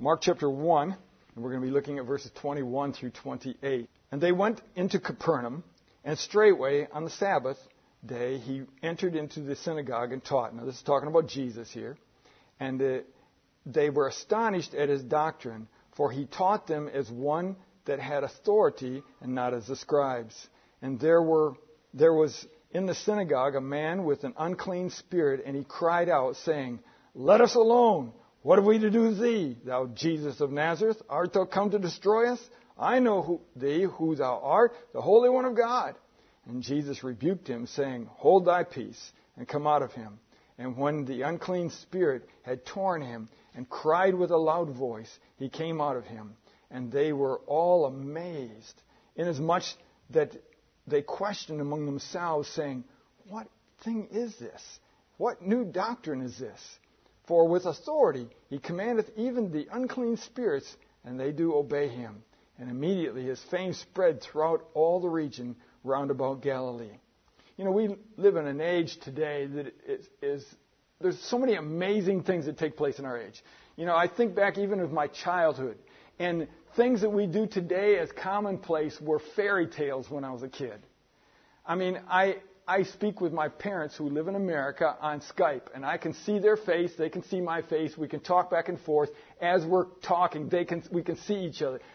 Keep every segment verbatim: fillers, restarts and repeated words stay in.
Mark chapter one, and we're going to be looking at verses twenty-one through twenty-eight. And they went into Capernaum, and straightway on the Sabbath day he entered into the synagogue and taught. Now this is talking about Jesus here. And uh, they were astonished at his doctrine, for he taught them as one that had authority and not as the scribes. And there were there was in the synagogue a man with an unclean spirit, and he cried out, saying, Let us alone. What have we to do with thee, thou Jesus of Nazareth? Art thou come to destroy us? I know who, thee, who thou art, the Holy One of God. And Jesus rebuked him, saying, Hold thy peace, and come out of him. And when the unclean spirit had torn him, and cried with a loud voice, he came out of him. And they were all amazed, inasmuch that they questioned among themselves, saying, What thing is this? What new doctrine is this? For with authority he commandeth even the unclean spirits, and they do obey him. And immediately his fame spread throughout all the region round about Galilee. You know, we live in an age today that is, is there's so many amazing things that take place in our age. You know, I think back even of my childhood, and things that we do today as commonplace were fairy tales when I was a kid. I mean, I I speak with my parents who live in America on Skype, and I can see their face, they can see my face, we can talk back and forth. As we're talking, they can we can see each other.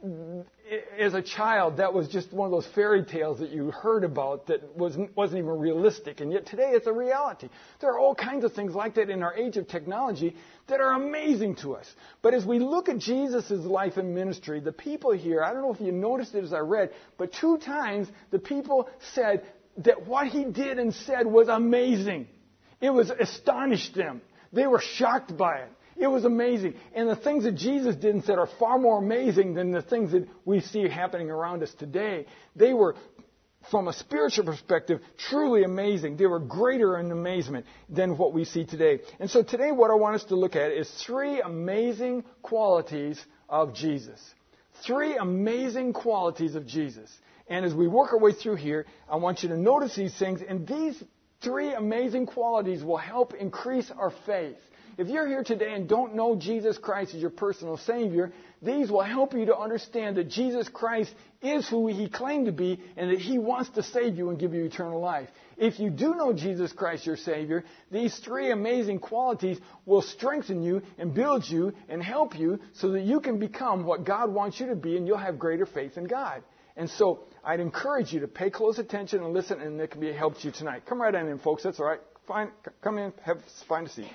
As a child, that was just one of those fairy tales that you heard about that wasn't, wasn't even realistic, and yet today it's a reality. There are all kinds of things like that in our age of technology that are amazing to us. But as we look at Jesus' life and ministry, the people here, I don't know if you noticed it as I read, but two times the people said that what he did and said was amazing. It was astonished them. They were shocked by it. It was amazing. And the things that Jesus did and said are far more amazing than the things that we see happening around us today. They were, from a spiritual perspective, truly amazing. They were greater in amazement than what we see today. And so today what I want us to look at is three amazing qualities of Jesus. Three amazing qualities of Jesus. And as we work our way through here, I want you to notice these things. And these three amazing qualities will help increase our faith. If you're here today and don't know Jesus Christ as your personal Savior, these will help you to understand that Jesus Christ is who He claimed to be and that He wants to save you and give you eternal life. If you do know Jesus Christ your Savior, these three amazing qualities will strengthen you and build you and help you so that you can become what God wants you to be, and you'll have greater faith in God. And so I'd encourage you to pay close attention and listen, and it can be a help to you tonight. Come right on in, folks. That's all right. Find, come in, have, find a seat.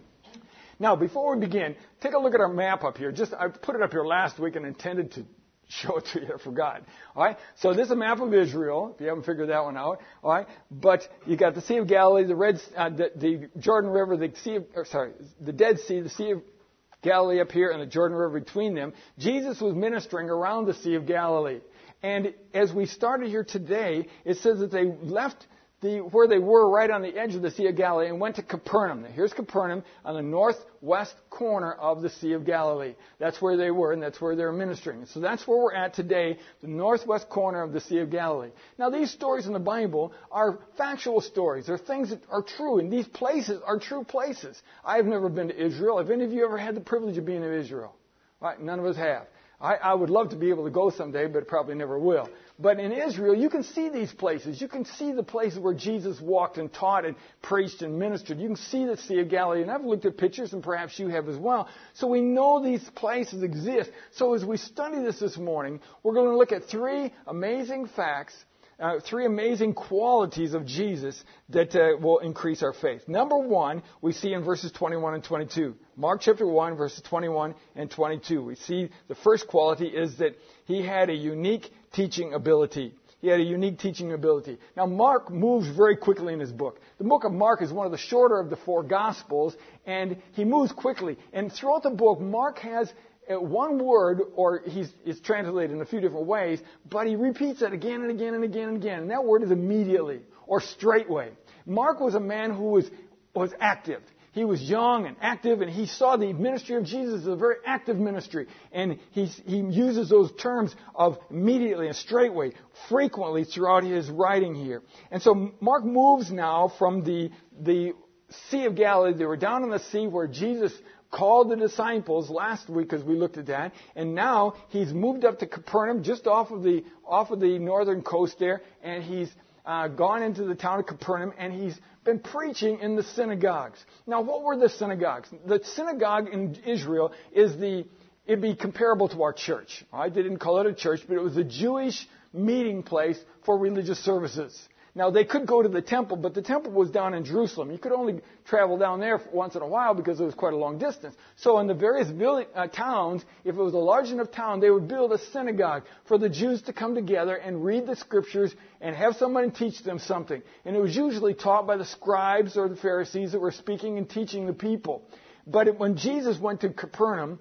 Now, before we begin, take a look at our map up here. Just I put it up here last week and intended to show it to you. I forgot. All right. So this is a map of Israel. If you haven't figured that one out. All right. But you got the Sea of Galilee, the Red, uh, the, the Jordan River, the Sea of, or sorry, the Dead Sea, the Sea of Galilee up here, and the Jordan River between them. Jesus was ministering around the Sea of Galilee. And as we started here today, it says that they left the, where they were right on the edge of the Sea of Galilee and went to Capernaum. Now, here's Capernaum on the northwest corner of the Sea of Galilee. That's where they were, and that's where they were ministering. So that's where we're at today, the northwest corner of the Sea of Galilee. Now, these stories in the Bible are factual stories. They're things that are true, and these places are true places. I've never been to Israel. Have any of you ever had the privilege of being in Israel? Right? None of us have. I, I would love to be able to go someday, but probably never will. But in Israel, you can see these places. You can see the places where Jesus walked and taught and preached and ministered. You can see the Sea of Galilee. And I've looked at pictures, and perhaps you have as well. So we know these places exist. So as we study this this morning, we're going to look at three amazing facts, uh, three amazing qualities of Jesus that uh, will increase our faith. Number one, we see in verses twenty-one and twenty-two. Mark chapter one, verses twenty-one and twenty-two. We see the first quality is that he had a unique teaching ability. He had a unique teaching ability. Now, Mark moves very quickly in his book. The book of Mark is one of the shorter of the four Gospels, and he moves quickly. And throughout the book, Mark has one word, or he's, it's translated in a few different ways, but he repeats it again and again and again and again. And that word is immediately, or straightway. Mark was a man who was, was active. He was young and active, and he saw the ministry of Jesus as a very active ministry. And he, he uses those terms of immediately and straightway frequently throughout his writing here. And so Mark moves now from the, the Sea of Galilee. They were down on the sea where Jesus called the disciples last week as we looked at that, and now he's moved up to Capernaum, just off of the off of the northern coast there, and he's uh, gone into the town of Capernaum, and he's been preaching in the synagogues. Now, what were the synagogues? The synagogue in Israel is the it'd be comparable to our church. Right? They didn't call it a church, but it was a Jewish meeting place for religious services. Now, they could go to the temple, but the temple was down in Jerusalem. You could only travel down there once in a while because it was quite a long distance. So in the various village, uh, towns, if it was a large enough town, they would build a synagogue for the Jews to come together and read the Scriptures and have someone teach them something. And it was usually taught by the scribes or the Pharisees that were speaking and teaching the people. But it, when Jesus went to Capernaum,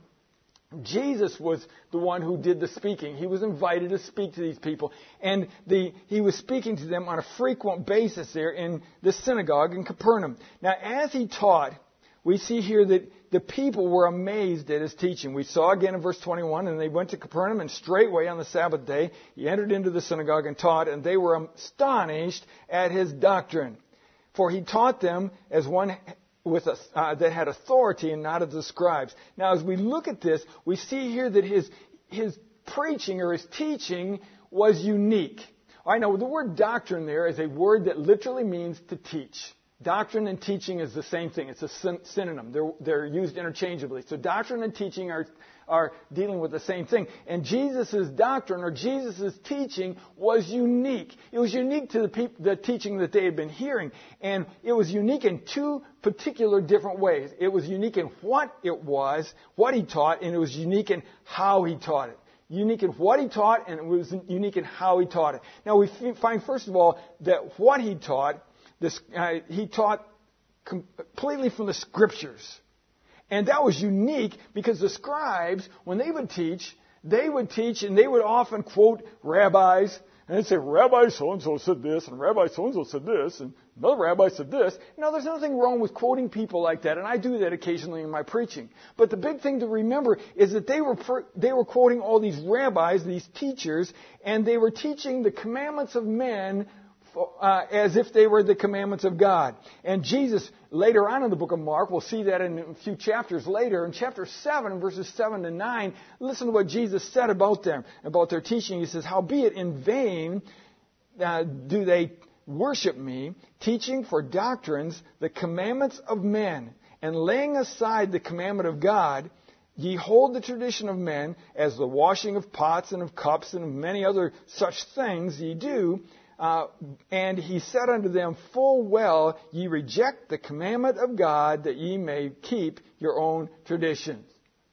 Jesus was the one who did the speaking. He was invited to speak to these people. And the, he was speaking to them on a frequent basis there in the synagogue in Capernaum. Now, as he taught, we see here that the people were amazed at his teaching. We saw again in verse twenty-one, and they went to Capernaum, and straightway on the Sabbath day, he entered into the synagogue and taught, and they were astonished at his doctrine. For he taught them as one with a, uh, that had authority and not of the scribes. Now, as we look at this, we see here that his his preaching or his teaching was unique. I know the word doctrine there is a word that literally means to teach. Doctrine and teaching is the same thing. It's a syn- synonym. They're, they're used interchangeably. So doctrine and teaching are, are dealing with the same thing. And Jesus' doctrine or Jesus' teaching was unique. It was unique to the, peop- the teaching that they had been hearing. And it was unique in two particular different ways. It was unique in what it was, what he taught, and it was unique in how he taught it. Unique in what he taught, and it was unique in how he taught it. Now we find, first of all, that what he taught This, uh, he taught completely from the Scriptures. And that was unique because the scribes, when they would teach, they would teach and they would often quote rabbis. And they'd say, Rabbi so-and-so said this, and Rabbi so-and-so said this, and another rabbi said this. Now, there's nothing wrong with quoting people like that, and I do that occasionally in my preaching. But the big thing to remember is that they were they were quoting all these rabbis, these teachers, and they were teaching the commandments of men Uh, as if they were the commandments of God. And Jesus, later on in the book of Mark, we'll see that in a few chapters later, in chapter seven, verses seven to nine, listen to what Jesus said about them, about their teaching. He says, howbeit in vain uh, do they worship me, teaching for doctrines the commandments of men, and laying aside the commandment of God, ye hold the tradition of men, as the washing of pots and of cups and of many other such things ye do. Uh, and he said unto them, full well, ye reject the commandment of God, that ye may keep your own traditions.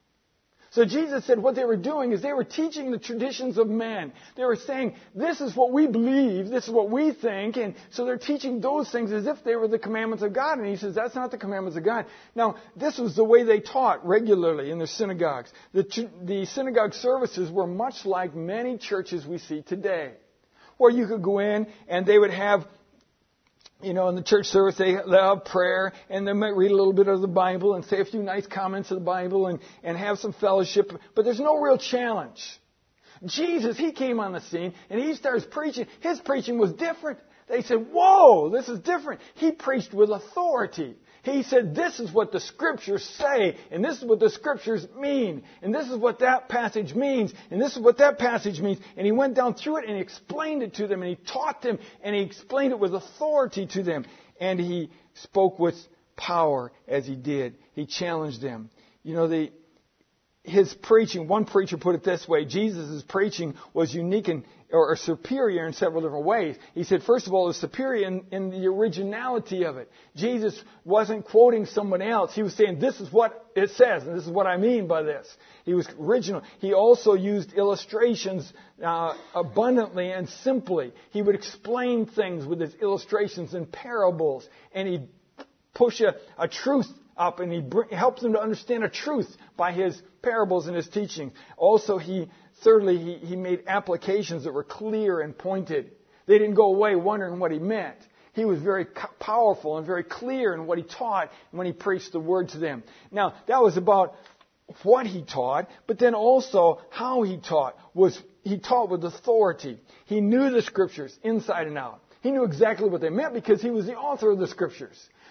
So Jesus said what they were doing is they were teaching the traditions of men. They were saying, this is what we believe, this is what we think, and so they're teaching those things as if they were the commandments of God. And he says, that's not the commandments of God. Now, this was the way they taught regularly in their synagogues. The, the synagogue services were much like many churches we see today, where you could go in and they would have, you know, in the church service, they have prayer and they might read a little bit of the Bible and say a few nice comments of the Bible and, and have some fellowship. But there's no real challenge. Jesus, he came on the scene and he starts preaching. His preaching was different. They said, whoa, this is different. He preached with authority. He said, this is what the Scriptures say, and this is what the Scriptures mean, and this is what that passage means, and this is what that passage means. And he went down through it and he explained it to them, and he taught them, and he explained it with authority to them. And he spoke with power as he did. He challenged them. You know, the, his preaching, one preacher put it this way, Jesus' preaching was unique and or superior in several different ways. He said, first of all, it was superior in, in the originality of it. Jesus wasn't quoting someone else. He was saying, this is what it says, and this is what I mean by this. He was original. He also used illustrations uh, abundantly and simply. He would explain things with his illustrations and parables, and he'd push a, a truth up, and he bring, helps them to understand a truth by his parables and his teaching. Also, he Thirdly, he, he made applications that were clear and pointed. They didn't go away wondering what he meant. He was very powerful and very clear in what he taught when he preached the word to them. Now, that was about what he taught, but then also how he taught. Was he taught with authority. He knew the Scriptures inside and out. He knew exactly what they meant because he was the author of the Scriptures.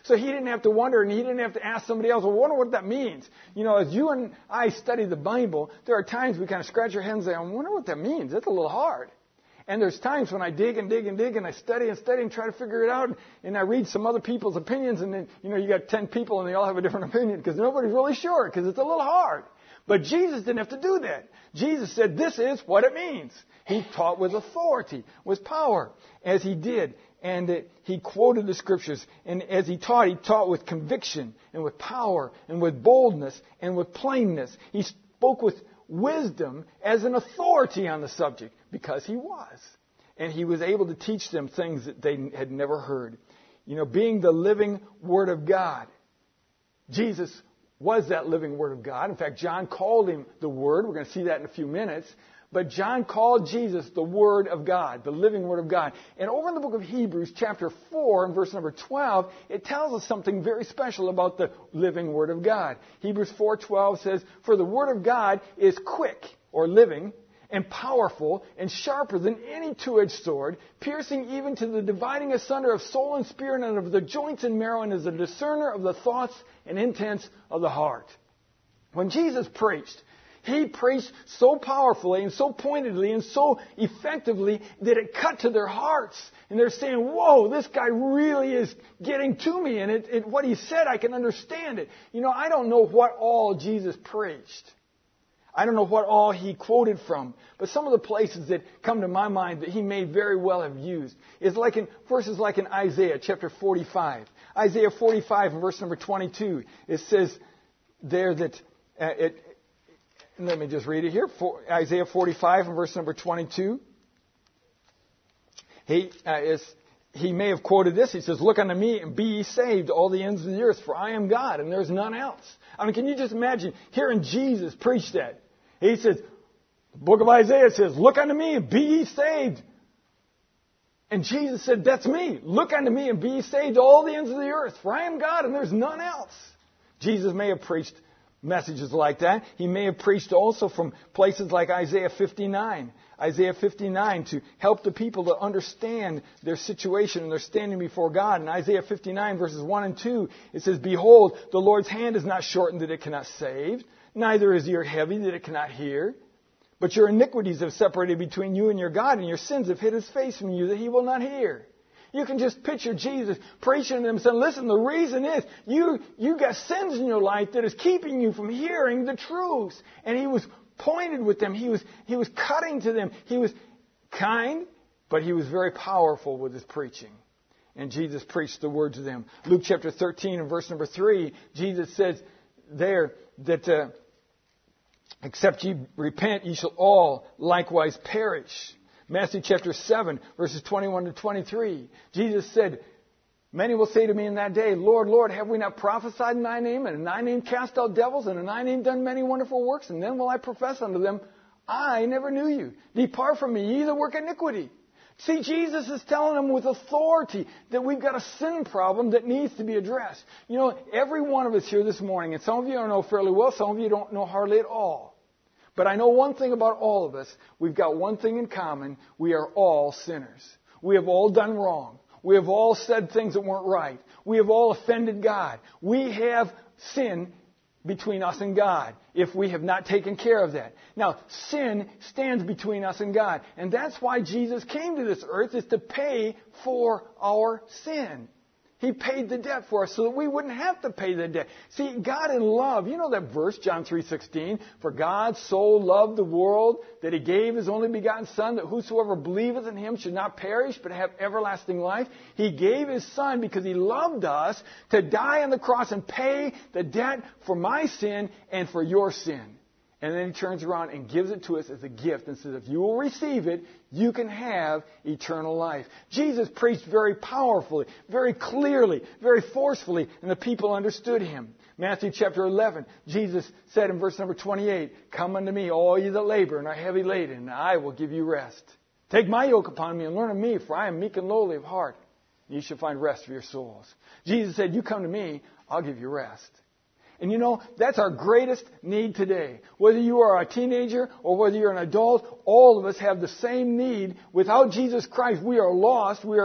So he didn't have to wonder, and he didn't have to ask somebody else, well, I wonder what that means. You know, as you and I study the Bible, there are times we kind of scratch our heads and say, I wonder what that means. That's a little hard. And there's times when I dig and dig and dig and I study and study and try to figure it out. And I read some other people's opinions. And then, you know, you got ten people and they all have a different opinion because nobody's really sure because it's a little hard. But Jesus didn't have to do that. Jesus said, this is what it means. He taught with authority, with power, as he did. And uh, he quoted the scriptures. And as he taught, he taught with conviction and with power and with boldness and with plainness. He spoke with wisdom as an authority on the subject because he was. And he was able to teach them things that they had never heard. You know, being the living Word of God. Jesus was that living Word of God. In fact, John called him the Word. We're going to see that in a few minutes. But John called Jesus the Word of God, the living Word of God. And over in the book of Hebrews, chapter four, and verse number twelve, it tells us something very special about the living Word of God. Hebrews four twelve says, for the Word of God is quick, or living, and powerful, and sharper than any two-edged sword, piercing even to the dividing asunder of soul and spirit, and of the joints and marrow, and is a discerner of the thoughts and intents of the heart. When Jesus preached, he preached so powerfully and so pointedly and so effectively that it cut to their hearts. And they're saying, whoa, this guy really is getting to me. And it, it, what he said, I can understand it. You know, I don't know what all Jesus preached. I don't know what all he quoted from. But some of the places that come to my mind that he may very well have used is like in verses like in Isaiah chapter forty-five. Isaiah forty-five and verse number twenty-two. It says there that uh, it... Let me just read it here. For Isaiah forty-five and verse number twenty-two. He uh, is. He may have quoted this. He says, look unto me and be ye saved, all the ends of the earth, for I am God and there's none else. I mean, can you just imagine hearing Jesus preach that? He says, the book of Isaiah says, look unto me and be ye saved. And Jesus said, that's me. Look unto me and be ye saved, all the ends of the earth, for I am God and there's none else. Jesus may have preached messages like that. He may have preached also from places like Isaiah fifty-nine. Isaiah fifty-nine to help the people to understand their situation and their standing before God. In Isaiah fifty-nine verses one and two, it says, behold, the Lord's hand is not shortened that it cannot save, neither is ear heavy that it cannot hear. But your iniquities have separated between you and your God, and your sins have hid his face from you that he will not hear. You can just picture Jesus preaching to them saying, listen, the reason is you, you got sins in your life that is keeping you from hearing the truth. And he was pointed with them. He was, he was cutting to them. He was kind, but he was very powerful with his preaching. And Jesus preached the word to them. Luke chapter thirteen and verse number three, Jesus says there that uh, except ye repent, ye shall all likewise perish. Matthew chapter seven, verses twenty-one to twenty-three. Jesus said, many will say to me in that day, Lord, Lord, have we not prophesied in thy name, and in thy name cast out devils, and in thy name done many wonderful works? And then will I profess unto them, I never knew you. Depart from me, ye that work iniquity. See, Jesus is telling them with authority that we've got a sin problem that needs to be addressed. You know, every one of us here this morning, and some of you don't know fairly well, some of you don't know hardly at all. But I know one thing about all of us. We've got one thing in common. We are all sinners. We have all done wrong. We have all said things that weren't right. We have all offended God. We have sin between us and God if we have not taken care of that. Now, sin stands between us and God. And that's why Jesus came to this earth, is to pay for our sin. He paid the debt for us so that we wouldn't have to pay the debt. See, God in love, you know that verse, John three sixteen, for God so loved the world that he gave his only begotten Son, that whosoever believeth in him should not perish but have everlasting life. He gave his Son because he loved us to die on the cross and pay the debt for my sin and for your sin. And then he turns around and gives it to us as a gift and says, if you will receive it, you can have eternal life. Jesus preached very powerfully, very clearly, very forcefully, and the people understood him. Matthew chapter eleven, Jesus said in verse number twenty-eight, come unto me, all ye that labor and are heavy laden, and I will give you rest. Take my yoke upon me and learn of me, for I am meek and lowly of heart, and you shall find rest for your souls. Jesus said, you come to me, I'll give you rest. And you know, that's our greatest need today. Whether you are a teenager or whether you're an adult, all of us have the same need. Without Jesus Christ, we are lost. We are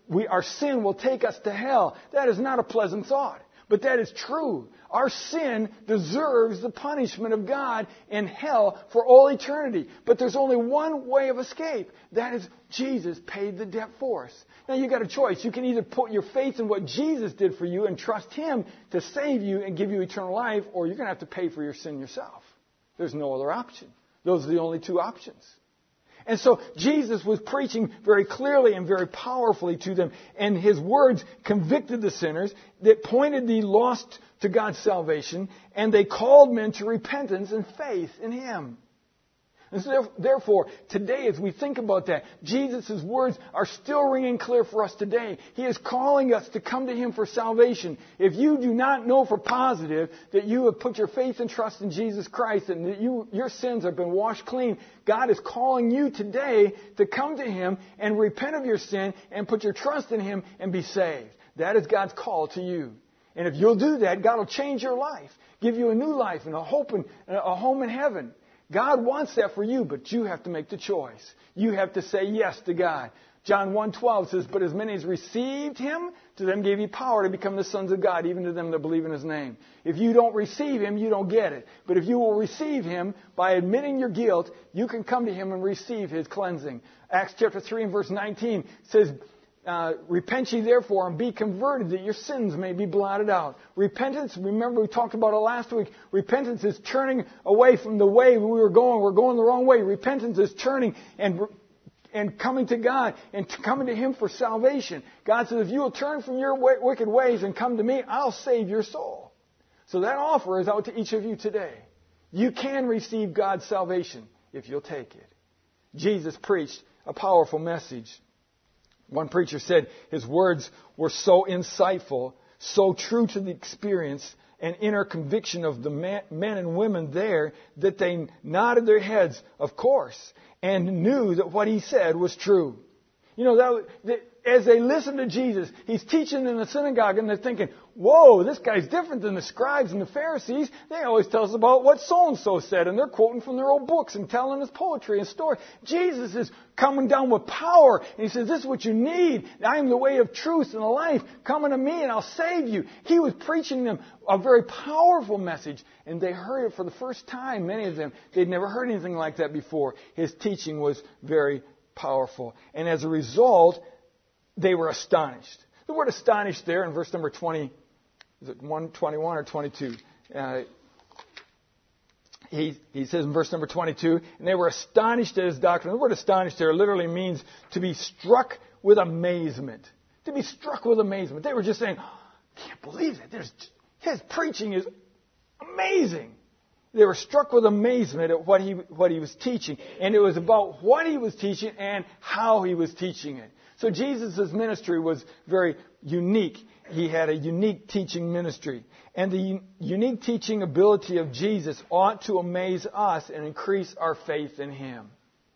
we, our sin will take us to hell. That is not a pleasant thought, but that is true. Our sin deserves the punishment of God in hell for all eternity. But there's only one way of escape. That is, Jesus paid the debt for us. Now you've got a choice. You can either put your faith in what Jesus did for you and trust Him to save you and give you eternal life, or you're going to have to pay for your sin yourself. There's no other option. Those are the only two options. And so Jesus was preaching very clearly and very powerfully to them. And His words convicted the sinners that pointed the lost to God's salvation. And they called men to repentance and faith in Him. And so therefore, today as we think about that, Jesus' words are still ringing clear for us today. He is calling us to come to Him for salvation. If you do not know for positive that you have put your faith and trust in Jesus Christ and that you, your sins have been washed clean, God is calling you today to come to Him and repent of your sin and put your trust in Him and be saved. That is God's call to you. And if you'll do that, God will change your life, give you a new life and a hope and a home in heaven. God wants that for you, but you have to make the choice. You have to say yes to God. John one twelve says, "But as many as received Him, to them gave He power to become the sons of God, even to them that believe in His name." If you don't receive Him, you don't get it. But if you will receive Him by admitting your guilt, you can come to Him and receive His cleansing. Acts chapter three and verse nineteen says, Uh, repent ye therefore and be converted that your sins may be blotted out. Repentance, remember we talked about it last week. Repentance is turning away from the way we were going. We're going the wrong way. Repentance is turning and and coming to God and t- coming to Him for salvation. God says, if you will turn from your w- wicked ways and come to me, I'll save your soul. So that offer is out to each of you today. You can receive God's salvation if you'll take it. Jesus preached a powerful message. One preacher said his words were so insightful, so true to the experience and inner conviction of the man, men and women there that they nodded their heads, of course, and knew that what he said was true. You know, that, that as they listened to Jesus, He's teaching in the synagogue and they're thinking, whoa, this guy's different than the scribes and the Pharisees. They always tell us about what so-and-so said, and they're quoting from their old books and telling us poetry and story. Jesus is coming down with power, and He says, this is what you need. I am the way of truth and the life. Come unto me and I'll save you. He was preaching them a very powerful message, and they heard it for the first time, many of them. They'd never heard anything like that before. His teaching was very powerful. And as a result, they were astonished. The word astonished there in verse number twenty, is it one twenty-one or twenty-two? Uh, he, he says in verse number twenty-two, and they were astonished at His doctrine. The word astonished there literally means to be struck with amazement. To be struck with amazement. They were just saying, oh, I can't believe it. There's, his preaching is amazing. They were struck with amazement at what he, what he was teaching. And it was about what He was teaching and how He was teaching it. So Jesus' ministry was very unique. He had a unique teaching ministry. And the unique teaching ability of Jesus ought to amaze us and increase our faith in Him.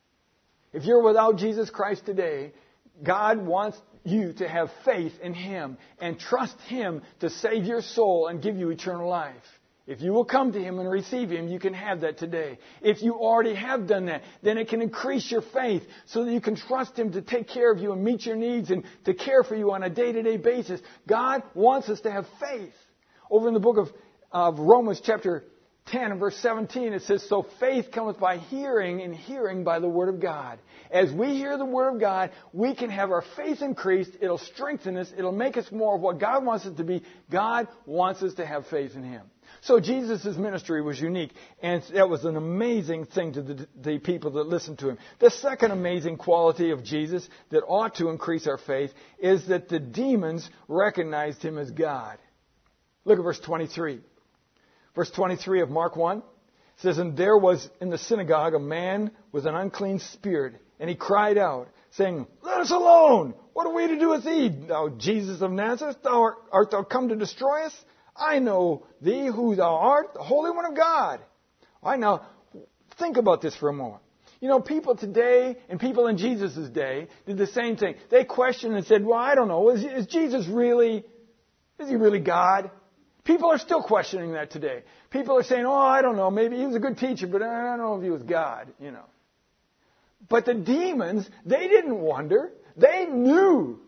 If you're without Jesus Christ today, God wants you to have faith in Him and trust Him to save your soul and give you eternal life. If you will come to Him and receive Him, you can have that today. If you already have done that, then it can increase your faith so that you can trust Him to take care of you and meet your needs and to care for you on a day-to-day basis. God wants us to have faith. Over in the book of, of Romans chapter ten and verse seventeen, it says, so faith cometh by hearing, and hearing by the Word of God. As we hear the Word of God, we can have our faith increased. It'll strengthen us. It'll make us more of what God wants us to be. God wants us to have faith in Him. So Jesus' ministry was unique, and that was an amazing thing to the, the people that listened to Him. The second amazing quality of Jesus that ought to increase our faith is that the demons recognized Him as God. Look at verse twenty-three. Verse twenty-three of Mark one says, and there was in the synagogue a man with an unclean spirit, and he cried out, saying, let us alone! What are we to do with thee, thou Jesus of Nazareth? Thou art, art thou come to destroy us? I know thee who thou art, the Holy One of God. All right, now, think about this for a moment. You know, people today and people in Jesus' day did the same thing. They questioned and said, well, I don't know, is, is Jesus really, is He really God? People are still questioning that today. People are saying, oh, I don't know, maybe He was a good teacher, but I don't know if He was God, you know. But the demons, they didn't wonder. They knew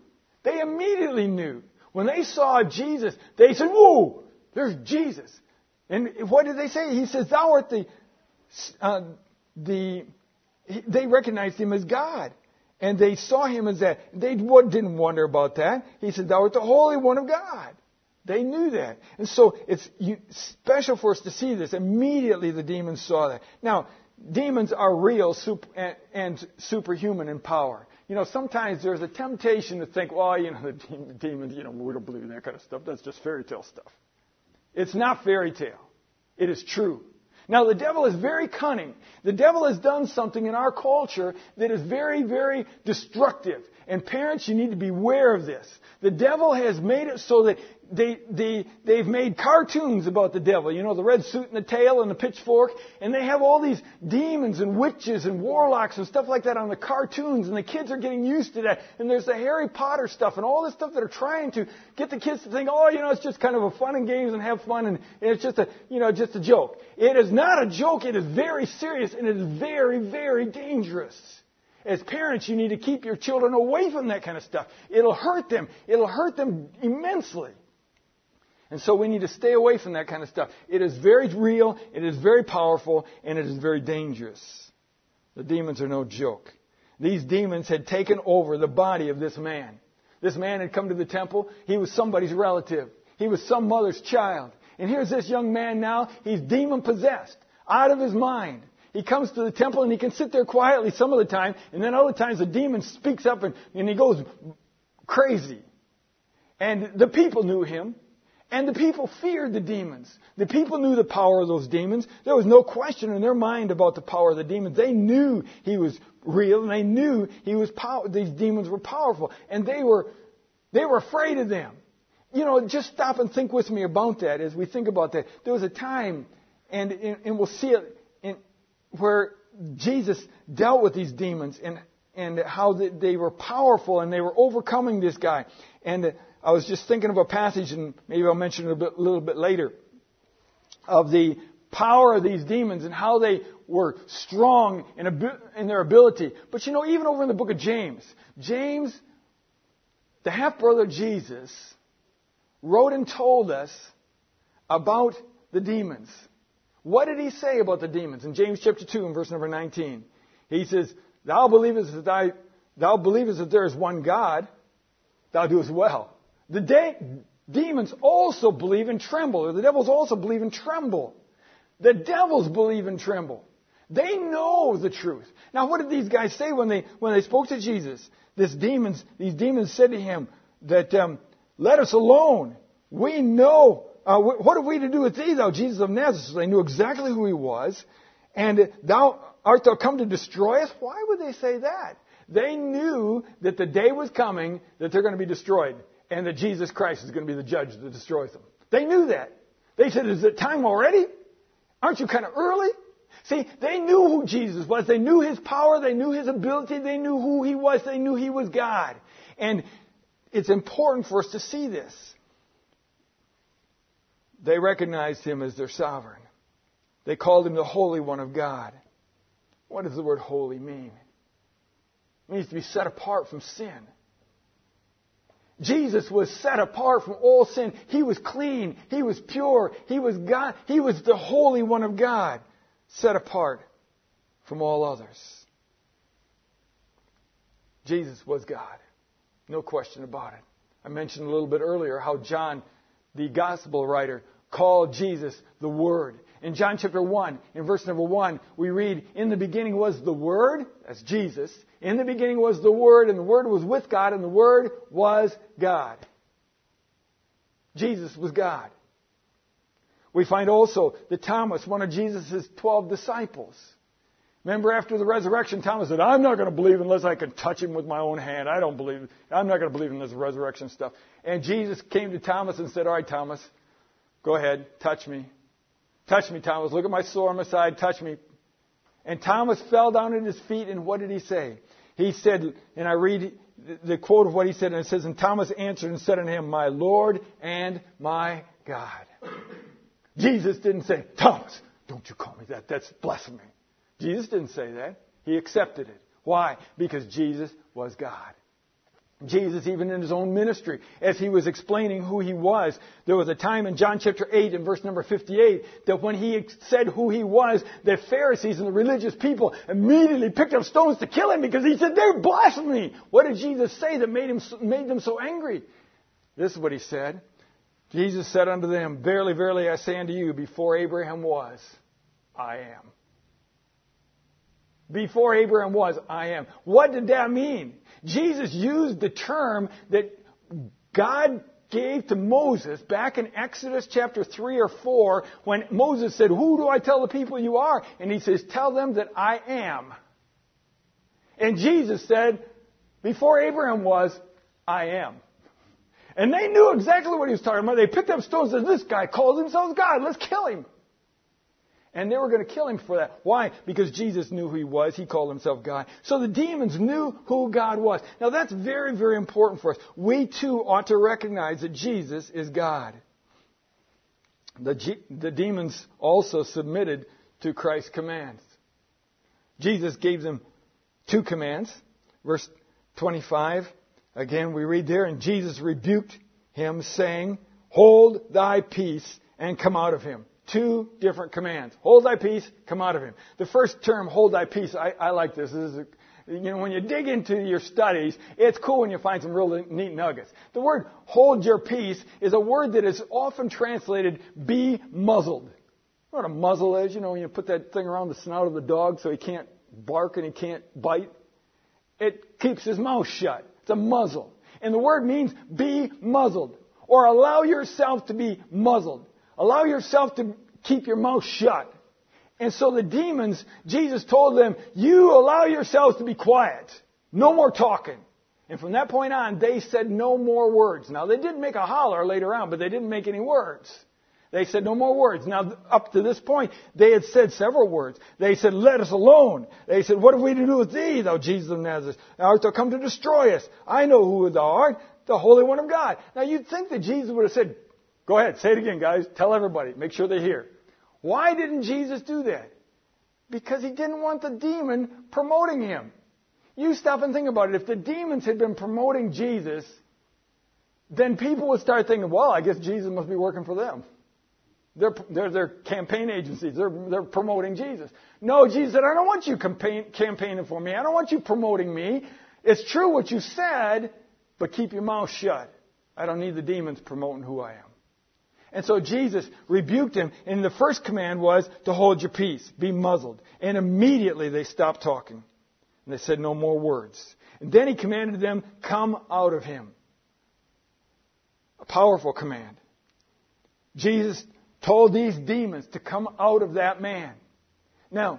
They immediately knew. When they saw Jesus, they said, whoa, there's Jesus. And what did they say? He says, thou art the, uh, the, they recognized him as God. And they saw him as that. They didn't wonder about that. He said, thou art the Holy One of God. They knew that. And so it's special for us to see this. Immediately the demons saw that. Now, demons are real super, and superhuman in power. You know, sometimes there's a temptation to think, well, you know, the demons, you know, we don't believe in that kind of stuff. That's just fairy tale stuff. It's not fairy tale. It is true. Now, the devil is very cunning. The devil has done something in our culture that is very, very destructive. And parents, you need to be aware of this. The devil has made it so that they, they, they've made cartoons about the devil. You know, the red suit and the tail and the pitchfork. And they have all these demons and witches and warlocks and stuff like that on the cartoons. And the kids are getting used to that. And there's the Harry Potter stuff and all this stuff that are trying to get the kids to think, oh, you know, it's just kind of a fun and games and have fun. And, and it's just a, you know, just a joke. It is not a joke. It is very serious and it is very, very dangerous. As parents, you need to keep your children away from that kind of stuff. It'll hurt them. It'll hurt them immensely. And so we need to stay away from that kind of stuff. It is very real, it is very powerful, and it is very dangerous. The demons are no joke. These demons had taken over the body of this man. This man had come to the temple. He was somebody's relative. He was some mother's child. And here's this young man now. He's demon-possessed, out of his mind. He comes to the temple and he can sit there quietly some of the time, and then other times the demon speaks up and, and he goes crazy. And the people knew him, and the people feared the demons. The people knew the power of those demons. There was no question in their mind about the power of the demons. They knew he was real, and they knew he was pow- these demons were powerful, and they were they were afraid of them. You know, just stop and think with me about that as we think about that. There was a time, and and we'll see it in where Jesus dealt with these demons and, and how they were powerful and they were overcoming this guy. And I was just thinking of a passage, and maybe I'll mention it a, bit, a little bit later, of the power of these demons and how they were strong in, in their ability. But you know, even over in the book of James, James, the half-brother of Jesus, wrote and told us about the demons. What did he say about the demons? In James chapter two and verse number nineteen. He says, Thou believest that, I, thou believest that there is one God, thou doest well. The de- demons also believe and tremble, or the devils also believe and tremble. The devils believe and tremble. They know the truth. Now, what did these guys say when they when they spoke to Jesus? This demons, these demons said to him that, um, let us alone. We know. Uh, what have we to do with thee, thou Jesus of Nazareth? So they knew exactly who he was. And thou art thou come to destroy us? Why would they say that? They knew that the day was coming that they're going to be destroyed. And that Jesus Christ is going to be the judge that destroys them. They knew that. They said, is it time already? Aren't you kind of early? See, they knew who Jesus was. They knew his power. They knew his ability. They knew who he was. They knew he was God. And it's important for us to see this. They recognized him as their sovereign. They called him the Holy One of God. What does the word holy mean? It means to be set apart from sin. Jesus was set apart from all sin. He was clean. He was pure. He was God. He was the Holy One of God, set apart from all others. Jesus was God. No question about it. I mentioned a little bit earlier how John, the gospel writer, called Jesus the Word. In John chapter one, in verse number one, we read, in the beginning was the Word, that's Jesus. In the beginning was the Word, and the Word was with God, and the Word was God. Jesus was God. We find also that Thomas, one of Jesus' twelve disciples, remember after the resurrection, Thomas said, I'm not going to believe unless I can touch him with my own hand. I don't believe, I'm not going to believe in this resurrection stuff. And Jesus came to Thomas and said, all right, Thomas, go ahead, touch me. Touch me, Thomas. Look at my sore on my side. Touch me. And Thomas fell down at his feet, and what did he say? He said, and I read the quote of what he said, and it says, and Thomas answered and said unto him, my Lord and my God. Jesus didn't say, Thomas, don't you call me that. That's blasphemy. Jesus didn't say that. He accepted it. Why? Because Jesus was God. Jesus, even in his own ministry, as he was explaining who he was, there was a time in John chapter eight and verse number fifty-eight that when he said who he was, the Pharisees and the religious people immediately picked up stones to kill him because he said, they're blasphemy. What did Jesus say that made him made them so angry? This is what he said. Jesus said unto them, verily, verily, I say unto you, before Abraham was, I am. Before Abraham was, I am. What did that mean? Jesus used the term that God gave to Moses back in Exodus chapter three or four when Moses said, who do I tell the people you are? And he says, tell them that I am. And Jesus said, before Abraham was, I am. And they knew exactly what he was talking about. They picked up stones and said, this guy calls himself God. Let's kill him. And they were going to kill him for that. Why? Because Jesus knew who he was. He called himself God. So the demons knew who God was. Now that's very, very important for us. We too ought to recognize that Jesus is God. The, G- the demons also submitted to Christ's commands. Jesus gave them two commands. Verse twenty-five. Again, we read there, and Jesus rebuked him, saying, hold thy peace and come out of him. Two different commands. Hold thy peace, come out of him. The first term, hold thy peace, I, I like this. This is a, you know, when you dig into your studies, it's cool when you find some real neat nuggets. The word hold your peace is a word that is often translated be muzzled. You know what a muzzle is? You know, when you put that thing around the snout of the dog so he can't bark and he can't bite. It keeps his mouth shut. It's a muzzle. And the word means be muzzled. Or allow yourself to be muzzled. Allow yourself to keep your mouth shut. And so the demons, Jesus told them, you allow yourselves to be quiet. No more talking. And from that point on, they said no more words. Now, they did make a holler later on, but they didn't make any words. They said no more words. Now, up to this point, they had said several words. They said, let us alone. They said, what have we to do with thee, thou Jesus of Nazareth? Thou art thou come to destroy us. I know who thou art, the Holy One of God. Now, you'd think that Jesus would have said, go ahead, say it again, guys. Tell everybody. Make sure they hear. Why didn't Jesus do that? Because he didn't want the demon promoting him. You stop and think about it. If the demons had been promoting Jesus, then people would start thinking, well, I guess Jesus must be working for them. They're, they're, they're campaign agencies. They're, they're promoting Jesus. No, Jesus said, I don't want you campaign, campaigning for me. I don't want you promoting me. It's true what you said, but keep your mouth shut. I don't need the demons promoting who I am. And so Jesus rebuked him, and the first command was to hold your peace, be muzzled. And immediately they stopped talking. And they said no more words. And then he commanded them, come out of him. A powerful command. Jesus told these demons to come out of that man. Now,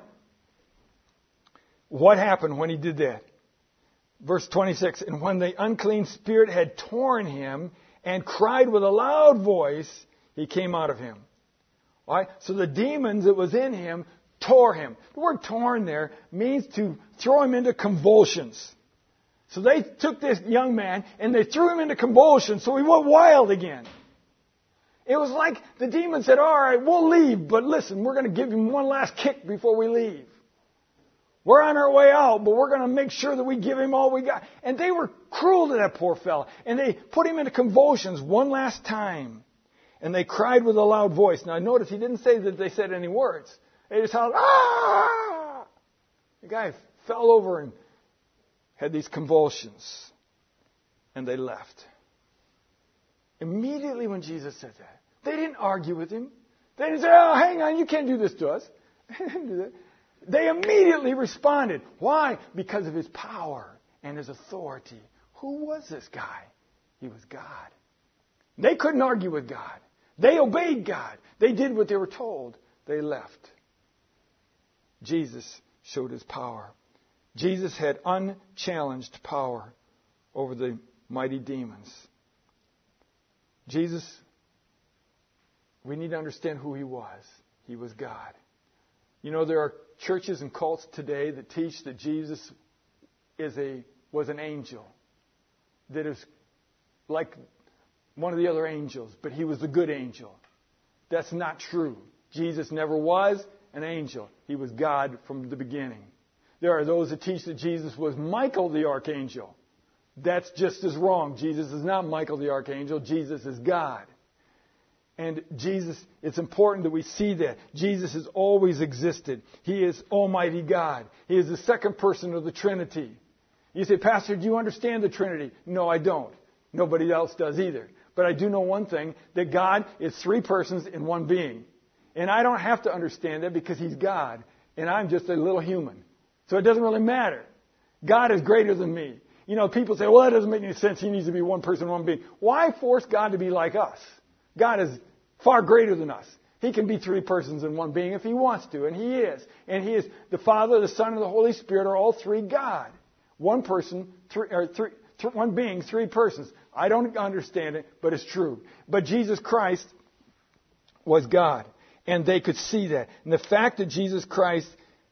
what happened when he did that? Verse twenty-six, and when the unclean spirit had torn him and cried with a loud voice, he came out of him. All right? So the demons that was in him tore him. The word torn there means to throw him into convulsions. So they took this young man and they threw him into convulsions so he went wild again. It was like the demon said, all right, we'll leave, but listen, we're going to give him one last kick before we leave. We're on our way out, but we're going to make sure that we give him all we got. And they were cruel to that poor fella. And they put him into convulsions one last time. And they cried with a loud voice. Now notice he didn't say that they said any words. They just howled, ah! The guy fell over and had these convulsions. And they left. Immediately when Jesus said that, they didn't argue with him. They didn't say, oh, hang on, you can't do this to us. They didn't do that. They immediately responded. Why? Because of his power and his authority. Who was this guy? He was God. They couldn't argue with God. They obeyed God. They did what they were told. They left. Jesus showed his power. Jesus had unchallenged power over the mighty demons. Jesus, we need to understand who he was. He was God. You know, there are churches and cults today that teach that Jesus is a was an angel. That is like one of the other angels, but he was the good angel. That's not true. Jesus never was an angel. He was God from the beginning. There are those that teach that Jesus was Michael the archangel. That's just as wrong. Jesus is not Michael the Archangel. Jesus is God. And Jesus, it's important that we see that. Jesus has always existed. He is Almighty God. He is the second person of the Trinity. You say, Pastor, do you understand the Trinity? No, I don't. Nobody else does either. But I do know one thing, that God is three persons in one being. And I don't have to understand that because He's God. And I'm just a little human. So it doesn't really matter. God is greater than me. You know, people say, well, that doesn't make any sense. He needs to be one person, one being. Why force God to be like us? God is far greater than us. He can be three persons in one being if He wants to, and He is. And He is the Father, the Son, and the Holy Spirit are all three God. One person, three, or three, th- one being, three persons. I don't understand it, but it's true. But Jesus Christ was God, and they could see that. And the fact that Jesus Christ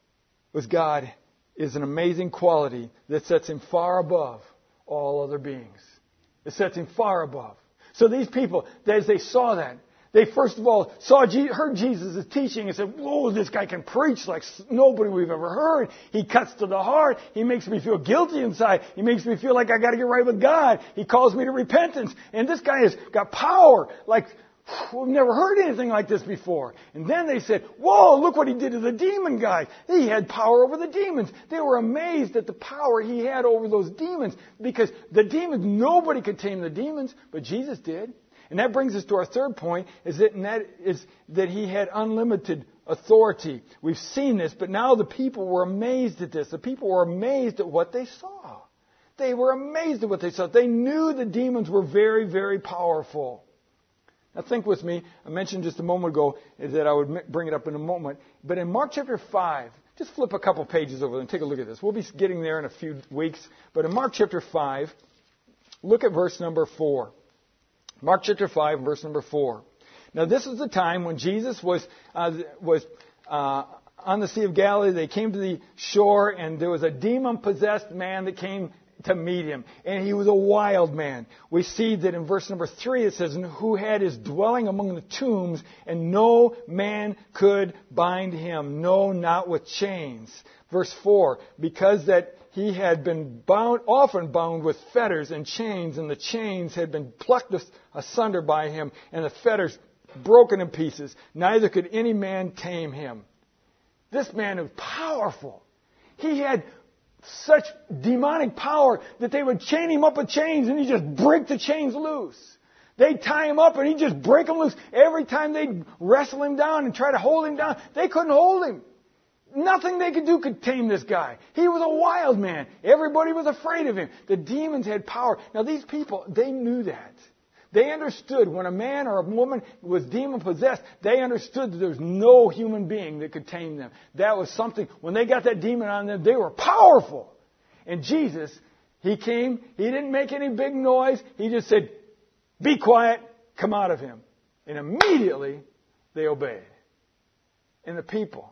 was God is an amazing quality that sets Him far above all other beings. It sets Him far above. So these people, as they saw that, they first of all saw, heard Jesus' teaching and said, whoa, this guy can preach like nobody we've ever heard. He cuts to the heart. He makes me feel guilty inside. He makes me feel like I got to get right with God. He calls me to repentance. And this guy has got power like we've never heard anything like this before. And then they said, whoa, look what he did to the demon guy. He had power over the demons. They were amazed at the power he had over those demons because the demons, nobody could tame the demons, but Jesus did. And that brings us to our third point, is that, and that is that He had unlimited authority. We've seen this, but now the people were amazed at this. The people were amazed at what they saw. They were amazed at what they saw. They knew the demons were very, very powerful. Now think with me. I mentioned just a moment ago that I would bring it up in a moment. But in Mark chapter five, just flip a couple pages over and take a look at this. We'll be getting there in a few weeks. But in Mark chapter five, look at verse number four. Mark chapter five, verse number four. Now this is the time when Jesus was uh, was uh, on the Sea of Galilee. They came to the shore, and there was a demon-possessed man that came to meet Him. And he was a wild man. We see that in verse number three it says, who had his dwelling among the tombs, and no man could bind him, no, not with chains. Verse four, because that he had been bound, often bound with fetters and chains, and the chains had been plucked asunder by him, and the fetters broken in pieces. Neither could any man tame him. This man was powerful. He had such demonic power that they would chain him up with chains, and he'd just break the chains loose. They'd tie him up, and he'd just break them loose. Every time they'd wrestle him down and try to hold him down, they couldn't hold him. Nothing they could do could tame this guy. He was a wild man. Everybody was afraid of him. The demons had power. Now these people, they knew that. They understood when a man or a woman was demon-possessed, they understood that there was no human being that could tame them. That was something, when they got that demon on them, they were powerful. And Jesus, He came, He didn't make any big noise. He just said, be quiet, come out of him. And immediately they obeyed. And the people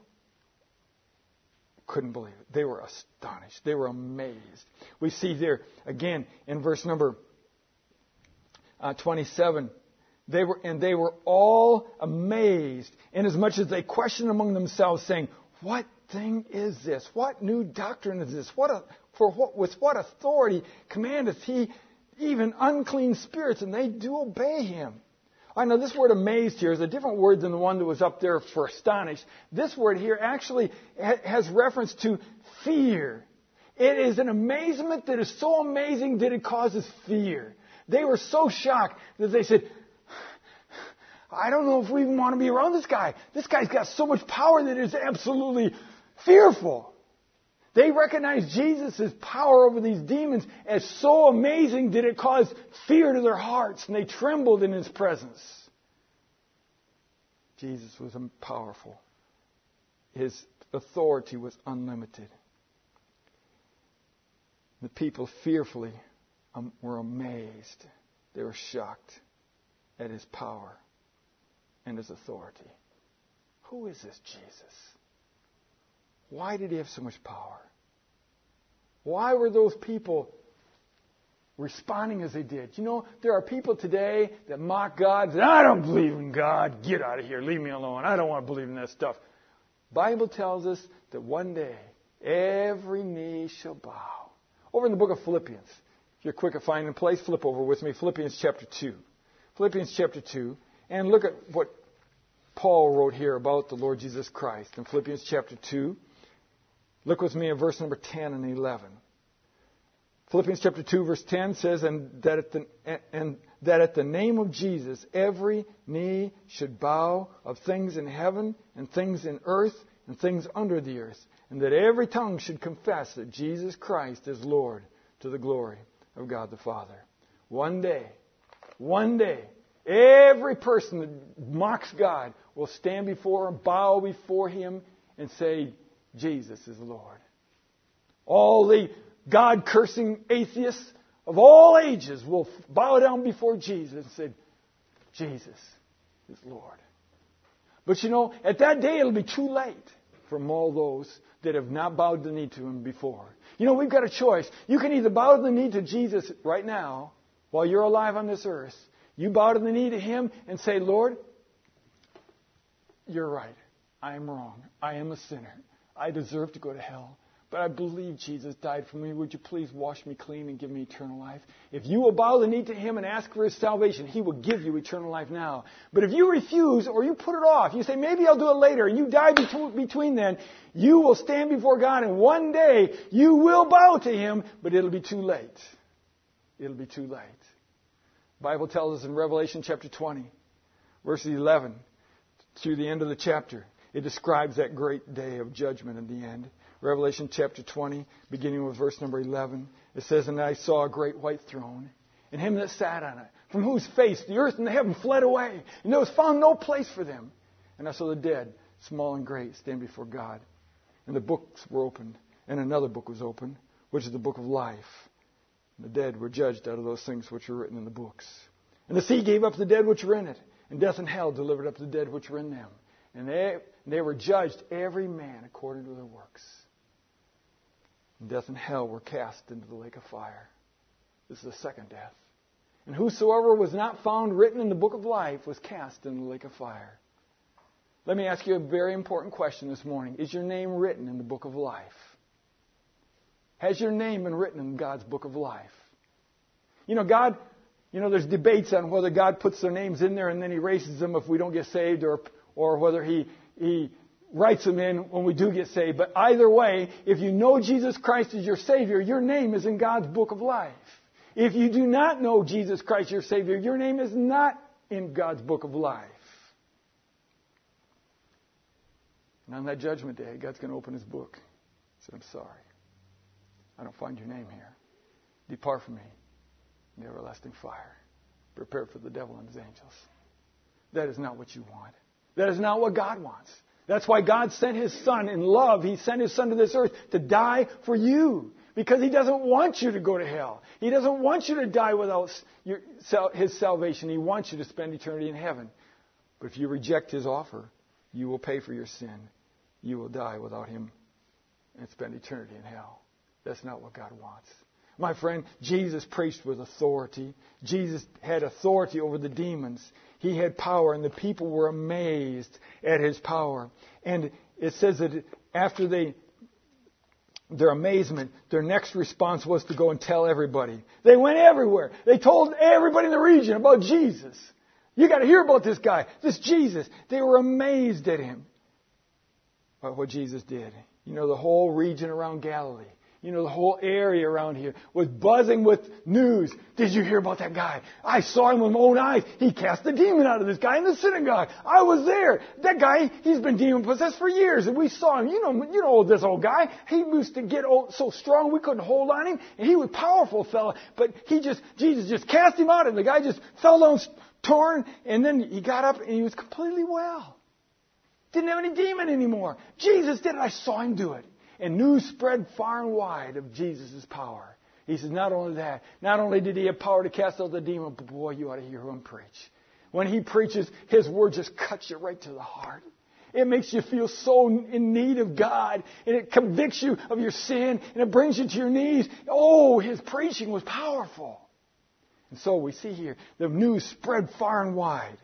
couldn't believe it. They were astonished. They were amazed. We see there again in verse number uh, twenty-seven. They were and they were all amazed, inasmuch as they questioned among themselves, saying, "What thing is this? What new doctrine is this? What a, for what with what authority commandeth he even unclean spirits, and they do obey him?" I know this word amazed here is a different word than the one that was up there for astonished. This word here actually has reference to fear. It is an amazement that is so amazing that it causes fear. They were so shocked that they said, "I don't know if we even want to be around this guy. This guy's got so much power that it's absolutely fearful." They recognized Jesus' power over these demons as so amazing that it caused fear to their hearts, and they trembled in His presence. Jesus was powerful. His authority was unlimited. The people fearfully um, were amazed. They were shocked at His power and His authority. Who is this Jesus? Why did He have so much power? Why were those people responding as they did? You know, there are people today that mock God and say, "I don't believe in God. Get out of here. Leave me alone. I don't want to believe in that stuff." The Bible tells us that one day every knee shall bow. Over in the book of Philippians, If you're quick at finding a place, flip over with me. Philippians chapter two. Philippians chapter two. And look at what Paul wrote here about the Lord Jesus Christ. In Philippians chapter two, look with me at verse number ten and eleven. Philippians chapter two, verse ten says, and that, at the, and that at the name of Jesus every knee should bow, of things in heaven and things in earth and things under the earth, and that every tongue should confess that Jesus Christ is Lord, to the glory of God the Father. One day, one day, every person that mocks God will stand before Him, bow before Him, and say, Jesus is Lord. All the God-cursing atheists of all ages will bow down before Jesus and say, Jesus is Lord. But you know, at that day it'll be too late from all those that have not bowed the knee to Him before. You know, we've got a choice. You can either bow the knee to Jesus right now, while you're alive on this earth. You bow to the knee to Him and say, Lord, you're right. I am wrong. I am a sinner. I deserve to go to hell. But I believe Jesus died for me. Would you please wash me clean and give me eternal life? If you will bow the knee to Him and ask for His salvation, He will give you eternal life now. But if you refuse or you put it off, you say, maybe I'll do it later, and you die between then, you will stand before God, and one day you will bow to Him, but it'll be too late. It'll be too late. The Bible tells us in Revelation chapter twenty, verses eleven, through the end of the chapter, it describes that great day of judgment in the end. Revelation chapter twenty, beginning with verse number eleven, it says, and I saw a great white throne, and Him that sat on it, from whose face the earth and the heaven fled away, and there was found no place for them. And I saw the dead, small and great, stand before God. And the books were opened, and another book was opened, which is the book of life. And the dead were judged out of those things which were written in the books. And the sea gave up the dead which were in it, and death and hell delivered up the dead which were in them. And they, they were judged, every man according to their works. And death and hell were cast into the lake of fire. This is the second death. And whosoever was not found written in the book of life was cast into the lake of fire. Let me ask you a very important question this morning. Is your name written in the book of life? Has your name been written in God's book of life? You know, God, you know, there's debates on whether God puts their names in there and then He erases them if we don't get saved, or or whether He He writes them in when we do get saved. But either way, if you know Jesus Christ as your Savior, your name is in God's book of life. If you do not know Jesus Christ your Savior, your name is not in God's book of life. And on that judgment day, God's going to open His book. He said, I'm sorry. I don't find your name here. Depart from me, the everlasting fire, prepared for the devil and his angels. That is not what you want. That is not what God wants. That's why God sent His Son in love. He sent His Son to this earth to die for you, because He doesn't want you to go to hell. He doesn't want you to die without your, His salvation. He wants you to spend eternity in heaven. But if you reject His offer, you will pay for your sin. You will die without Him and spend eternity in hell. That's not what God wants. My friend, Jesus preached with authority. Jesus had authority over the demons. He had power, and the people were amazed at His power. And it says that after they, their amazement, their next response was to go and tell everybody. They went everywhere. They told everybody in the region about Jesus. You got to hear about this guy, this Jesus. They were amazed at Him, by what Jesus did. You know, the whole region around Galilee, you know, the whole area around here was buzzing with news. Did you hear about that guy? I saw him with my own eyes. He cast the demon out of this guy in the synagogue. I was there. That guy, he's been demon possessed for years, and we saw him. You know, you know this old guy. He used to get old, so strong we couldn't hold on him, and he was a powerful fella. But he just, Jesus just cast him out, and the guy just fell down, torn, and then he got up, and he was completely well. Didn't have any demon anymore. Jesus did it. I saw him do it. And news spread far and wide of Jesus' power. He says, not only that, not only did He have power to cast out the demon, but boy, you ought to hear Him preach. When He preaches, His word just cuts you right to the heart. It makes you feel so in need of God, and it convicts you of your sin, and it brings you to your knees. Oh, His preaching was powerful. And so we see here, the news spread far and wide.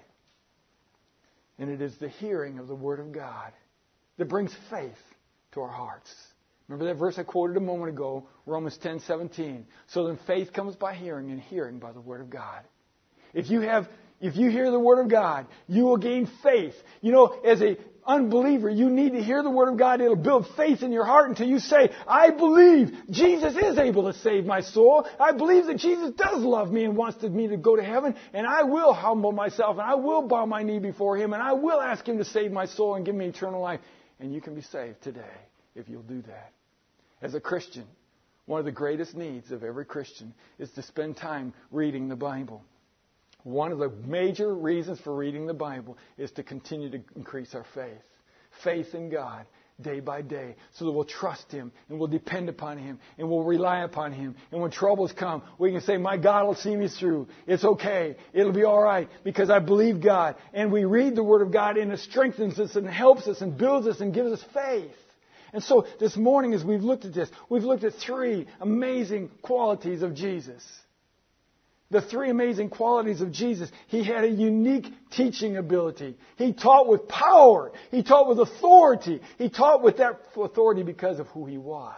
And it is the hearing of the Word of God that brings faith to our hearts. Remember that verse I quoted a moment ago, Romans ten seventeen. So then faith comes by hearing, and hearing by the Word of God. If you have, if you hear the Word of God, you will gain faith. You know, as a unbeliever, you need to hear the Word of God. It'll build faith in your heart until you say, I believe Jesus is able to save my soul. I believe that Jesus does love me and wants to, me to go to heaven. And I will humble myself and I will bow my knee before Him and I will ask Him to save my soul and give me eternal life. And you can be saved today if you'll do that. As a Christian, one of the greatest needs of every Christian is to spend time reading the Bible. One of the major reasons for reading the Bible is to continue to increase our faith. Faith in God day by day so that we'll trust Him and we'll depend upon Him and we'll rely upon Him. And when troubles come, we can say, my God will see me through. It's okay. It'll be all right because I believe God. And we read the Word of God and it strengthens us and helps us and builds us and gives us faith. And so this morning as we've looked at this, we've looked at three amazing qualities of Jesus. The three amazing qualities of Jesus. He had a unique teaching ability. He taught with power. He taught with authority. He taught with that authority because of who He was.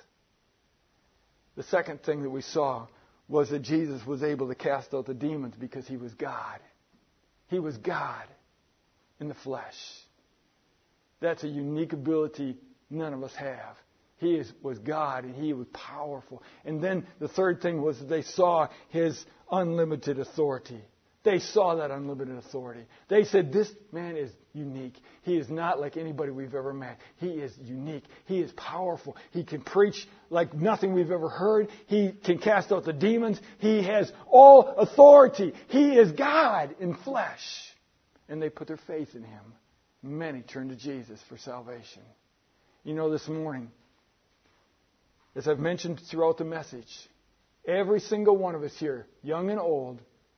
The second thing that we saw was that Jesus was able to cast out the demons because He was God. He was God in the flesh. That's a unique ability none of us have. He is, was God and He was powerful. And then the third thing was that they saw His unlimited authority. They saw that unlimited authority. They said, this man is unique. He is not like anybody we've ever met. He is unique. He is powerful. He can preach like nothing we've ever heard. He can cast out the demons. He has all authority. He is God in flesh. And they put their faith in Him. Many turned to Jesus for salvation. You know, this morning, as I've mentioned throughout the message, every single one of us here, young and old,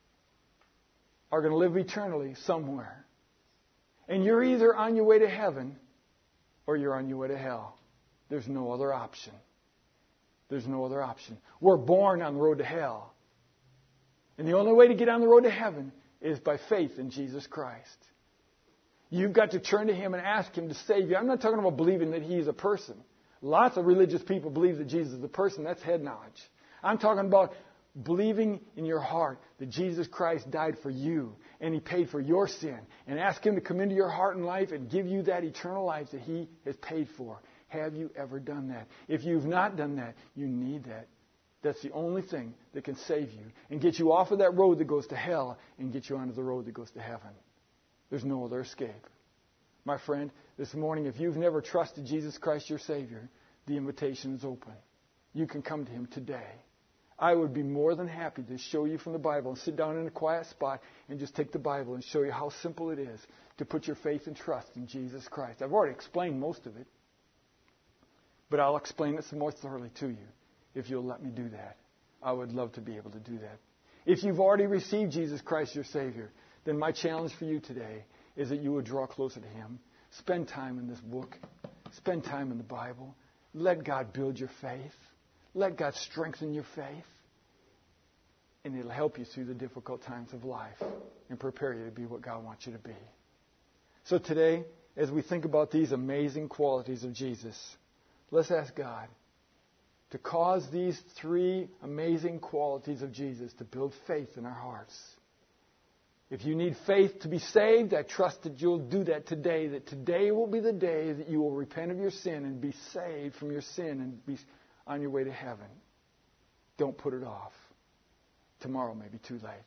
are going to live eternally somewhere. And you're either on your way to heaven or you're on your way to hell. There's no other option. There's no other option. We're born on the road to hell. And the only way to get on the road to heaven is by faith in Jesus Christ. You've got to turn to Him and ask Him to save you. I'm not talking about believing that He's a person. Lots of religious people believe that Jesus is a person. That's head knowledge. I'm talking about believing in your heart that Jesus Christ died for you and He paid for your sin. And ask Him to come into your heart and life and give you that eternal life that He has paid for. Have you ever done that? If you've not done that, you need that. That's the only thing that can save you and get you off of that road that goes to hell and get you onto the road that goes to heaven. There's no other escape. My friend, this morning, if you've never trusted Jesus Christ your Savior, the invitation is open. You can come to Him today. I would be more than happy to show you from the Bible and sit down in a quiet spot and just take the Bible and show you how simple it is to put your faith and trust in Jesus Christ. I've already explained most of it, but I'll explain it some more thoroughly to you if you'll let me do that. I would love to be able to do that. If you've already received Jesus Christ your Savior, then my challenge for you today is that you would draw closer to Him. Spend time in this book. Spend time in the Bible. Let God build your faith. Let God strengthen your faith. And it'll help you through the difficult times of life and prepare you to be what God wants you to be. So today, as we think about these amazing qualities of Jesus, let's ask God to cause these three amazing qualities of Jesus to build faith in our hearts. If you need faith to be saved, I trust that you'll do that today, that today will be the day that you will repent of your sin and be saved from your sin and be on your way to heaven. Don't put it off. Tomorrow may be too late.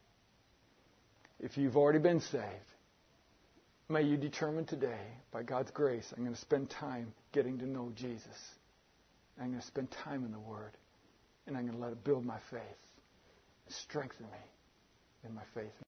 If you've already been saved, may you determine today, by God's grace, I'm going to spend time getting to know Jesus. I'm going to spend time in the Word, and I'm going to let it build my faith, strengthen me in my faith.